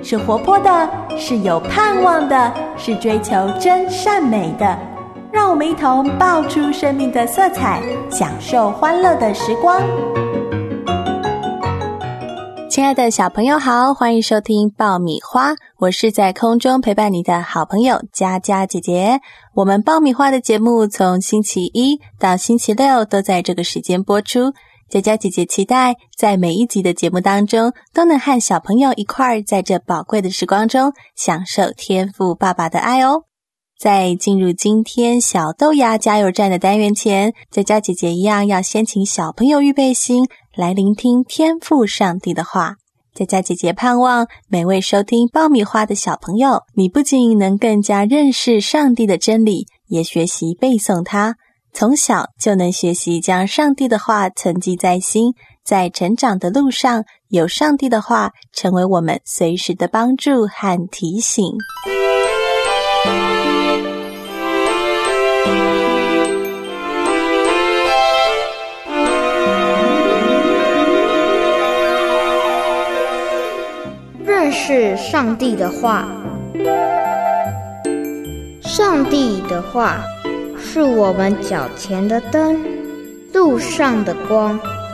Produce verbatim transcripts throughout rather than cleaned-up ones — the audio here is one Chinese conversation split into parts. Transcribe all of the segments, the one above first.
是活泼的，是有盼望的，是追求真善美的。让我们一同爆出生命的色彩，享受欢乐的时光。亲爱的小朋友好，欢迎收听爆米花，我是在空中陪伴你的好朋友佳佳姐姐。我们爆米花的节目从星期一到星期六都在这个时间播出。佳佳姐姐期待在每一集的节目当中都能和小朋友一块儿在这宝贵的时光中享受天父爸爸的爱哦。在进入今天小豆芽加油站的单元前，佳佳姐姐一样要先请小朋友预备心来聆听天父上帝的话。佳佳姐姐盼望每位收听爆米花的小朋友，你不仅能更加认识上帝的真理，也学习背诵它，从小就能学习将上帝的话存记在心，在成长的路上有上帝的话成为我们随时的帮助和提醒。 认识上帝的话。上帝的话是我们脚前的灯，路上的光。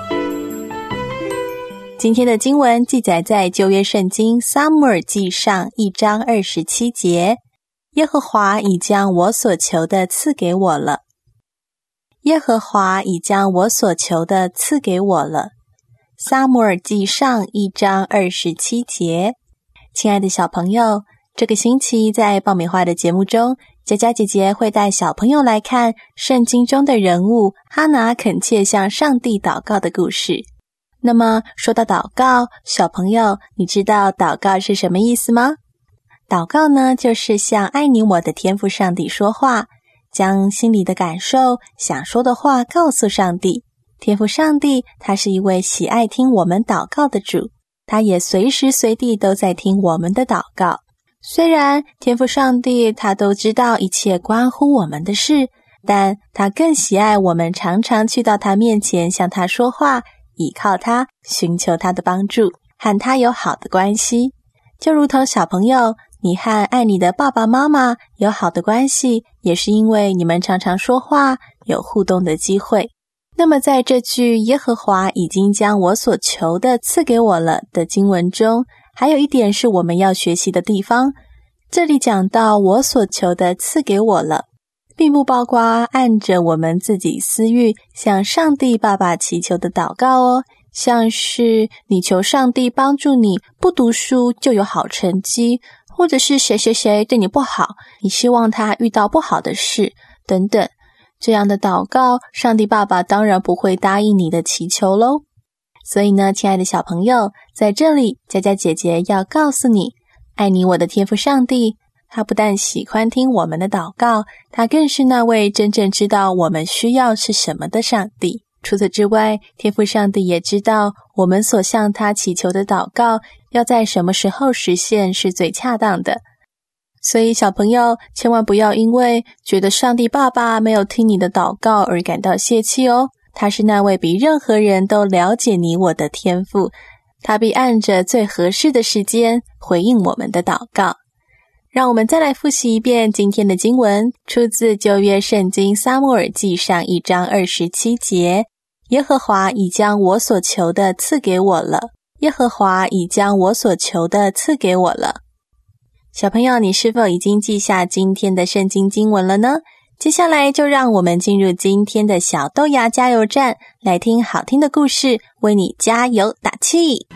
今天的经文记载在旧约圣经撒母耳记上一章二十七节，耶和华已将我所求的赐给我了。耶和华已将我所求的赐给我了。撒母耳记上一章二十七节。亲爱的小朋友，这个星期在爆米花的节目中，佳佳姐姐会带小朋友来看圣经中的人物哈拿恳切向上帝祷告的故事。那么说到祷告，小朋友，你知道祷告是什么意思吗？祷告呢，就是向爱你我的天父上帝说话，将心里的感受、想说的话告诉上帝。天父上帝他是一位喜爱听我们祷告的主，他也随时随地都在听我们的祷告。虽然天父上帝他都知道一切关乎我们的事，但他更喜爱我们常常去到他面前向他说话，倚靠他，寻求他的帮助，和他有好的关系。就如同小朋友，你和爱你的爸爸妈妈有好的关系，也是因为你们常常说话，有互动的机会。那么在这句耶和华已经将我所求的赐给我了的经文中，还有一点是我们要学习的地方。这里讲到我所求的赐给我了，并不包括按着我们自己私欲向上帝爸爸祈求的祷告哦，像是你求上帝帮助你不读书就有好成绩，或者是谁谁谁对你不好，你希望他遇到不好的事等等。这样的祷告，上帝爸爸当然不会答应你的祈求咯。所以呢，亲爱的小朋友，在这里佳佳姐姐要告诉你，爱你我的天父上帝，他不但喜欢听我们的祷告，他更是那位真正知道我们需要是什么的上帝。除此之外，天父上帝也知道我们所向他祈求的祷告要在什么时候实现是最恰当的。所以小朋友千万不要因为觉得上帝爸爸没有听你的祷告而感到泄气哦。他是那位比任何人都了解你我的天父，他必按着最合适的时间回应我们的祷告。让我们再来复习一遍今天的经文，出自旧约圣经撒母耳记上一章二十七节，耶和华已将我所求的赐给我了。耶和华已将我所求的赐给我了。小朋友，你是否已经记下今天的圣经经文了呢？接下来就让我们进入今天的小豆芽加油站，来听好听的故事，为你加油打气。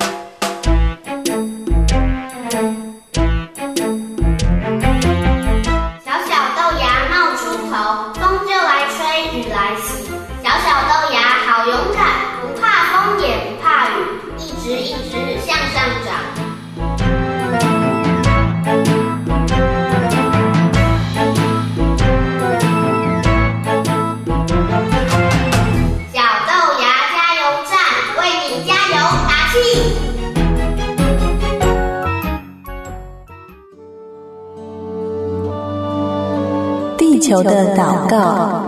小小豆芽冒出头，风就来吹，雨来洗。小小豆芽好勇敢，不怕风也不怕雨，一直一直向上长。 地球的祷告。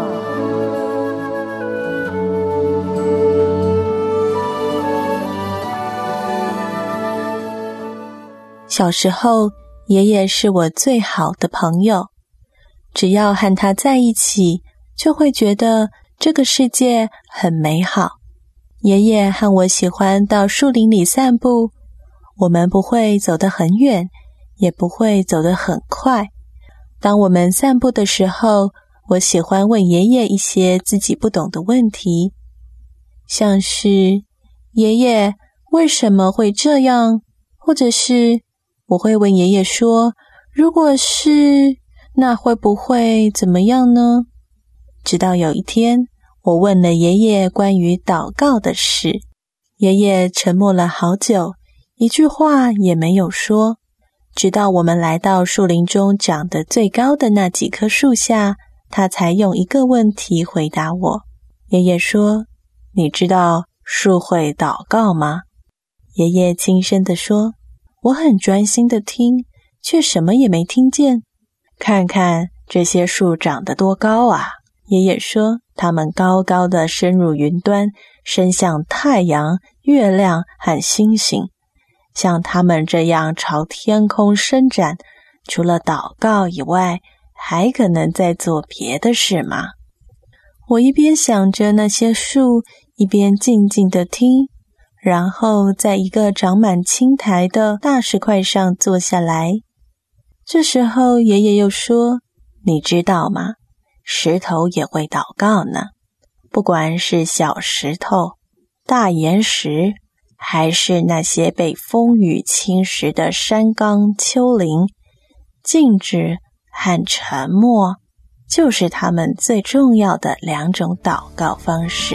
小时候，爷爷是我最好的朋友，只要和他在一起，就会觉得这个世界很美好。爷爷和我喜欢到树林里散步，我们不会走得很远，也不会走得很快。当我们散步的时候，我喜欢问爷爷一些自己不懂的问题，像是爷爷为什么会这样，或者是我会问爷爷说，如果是，那会不会怎么样呢？直到有一天，我问了爷爷关于祷告的事，爷爷沉默了好久，一句话也没有说，直到我们来到树林中长得最高的那几棵树下，他才用一个问题回答我。爷爷说，你知道树会祷告吗？爷爷轻声地说，我很专心地听，却什么也没听见。看看这些树长得多高啊！爷爷说，它们高高的伸入云端，伸向太阳、月亮和星星。像它们这样朝天空伸展，除了祷告以外，还可能再做别的事吗？我一边想着那些树，一边静静地听，然后在一个长满青苔的大石块上坐下来。这时候爷爷又说，你知道吗？石头也会祷告呢。不管是小石头、大岩石，还是那些被风雨侵蚀的山冈丘陵，静止和沉默，就是他们最重要的两种祷告方式。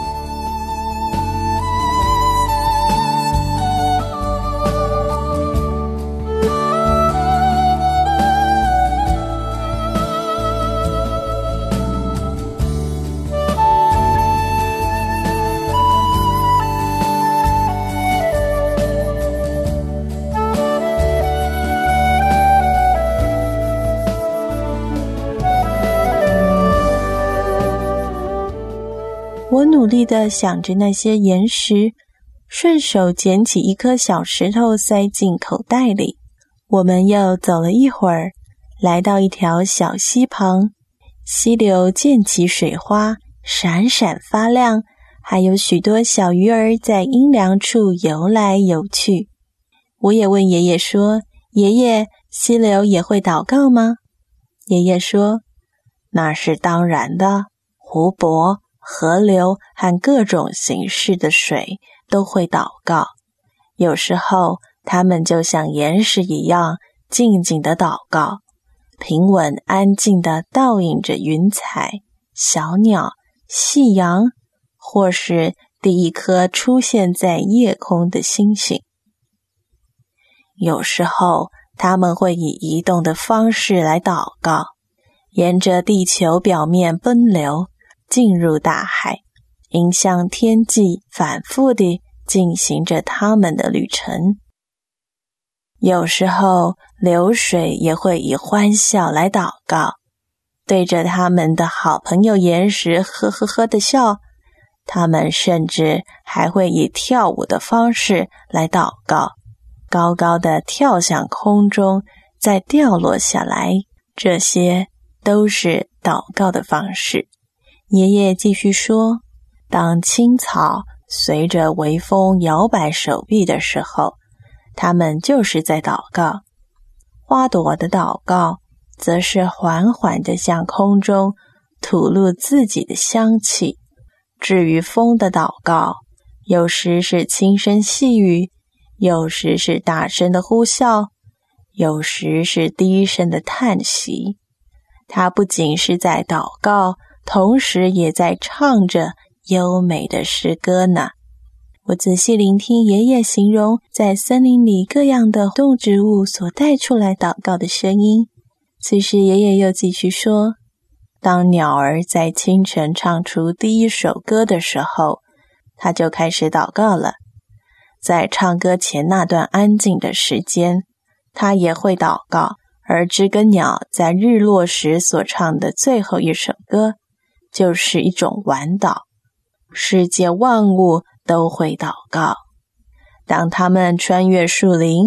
我努力地想着那些岩石，顺手捡起一颗小石头塞进口袋里。我们又走了一会儿，来到一条小溪旁，溪流溅起水花，闪闪发亮，还有许多小鱼儿在阴凉处游来游去。我也问爷爷说，爷爷，溪流也会祷告吗？爷爷说，那是当然的，湖泊、河流和各种形式的水都会祷告，有时候它们就像岩石一样静静的祷告，平稳安静地倒映着云彩、小鸟、夕阳，或是第一颗出现在夜空的星星。有时候它们会以移动的方式来祷告，沿着地球表面奔流，进入大海，迎向天际，反复地进行着他们的旅程。有时候流水也会以欢笑来祷告，对着他们的好朋友岩石呵呵呵地笑。他们甚至还会以跳舞的方式来祷告，高高地跳向空中，再掉落下来。这些都是祷告的方式。爷爷继续说，当青草随着微风摇摆手臂的时候，他们就是在祷告。花朵的祷告则是缓缓地向空中吐露自己的香气。至于风的祷告，有时是轻声细语，有时是大声的呼啸，有时是低声的叹息。它不仅是在祷告，同时也在唱着优美的诗歌呢。我仔细聆听爷爷形容在森林里各样的动植物所带出来祷告的声音。此时爷爷又继续说，当鸟儿在清晨唱出第一首歌的时候，他就开始祷告了。在唱歌前那段安静的时间，他也会祷告。而知更鸟在日落时所唱的最后一首歌，就是一种晚祷。世界万物都会祷告。当他们穿越树林，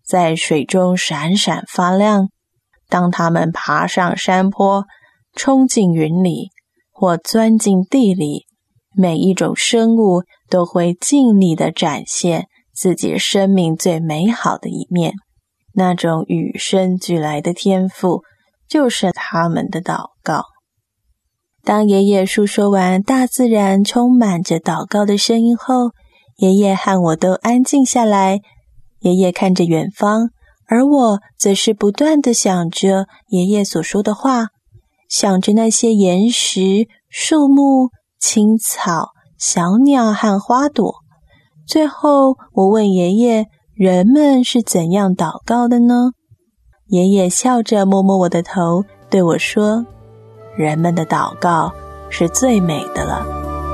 在水中闪闪发亮。当它们爬上山坡，冲进云里，或钻进地里，每一种生物都会尽力地展现自己生命最美好的一面。那种与生俱来的天赋，就是他们的祷告。当爷爷述说完大自然充满着祷告的声音后，爷爷和我都安静下来。爷爷看着远方，而我则是不断地想着爷爷所说的话，想着那些岩石、树木、青草、小鸟和花朵。最后我问爷爷，人们是怎样祷告的呢？爷爷笑着摸摸我的头，对我说，人们的祷告是最美的了。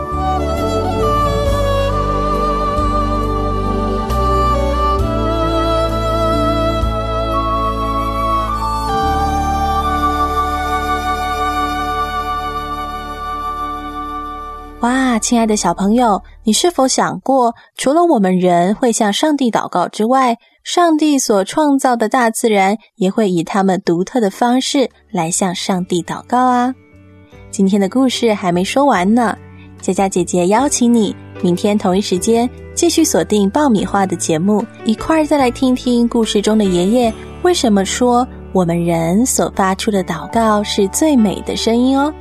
哇，亲爱的小朋友，你是否想过，除了我们人会向上帝祷告之外，上帝所创造的大自然也会以他们独特的方式来向上帝祷告啊？今天的故事还没说完呢，佳佳姐姐邀请你明天同一时间继续锁定爆米花的节目，一块儿再来听听故事中的爷爷为什么说我们人所发出的祷告是最美的声音哦。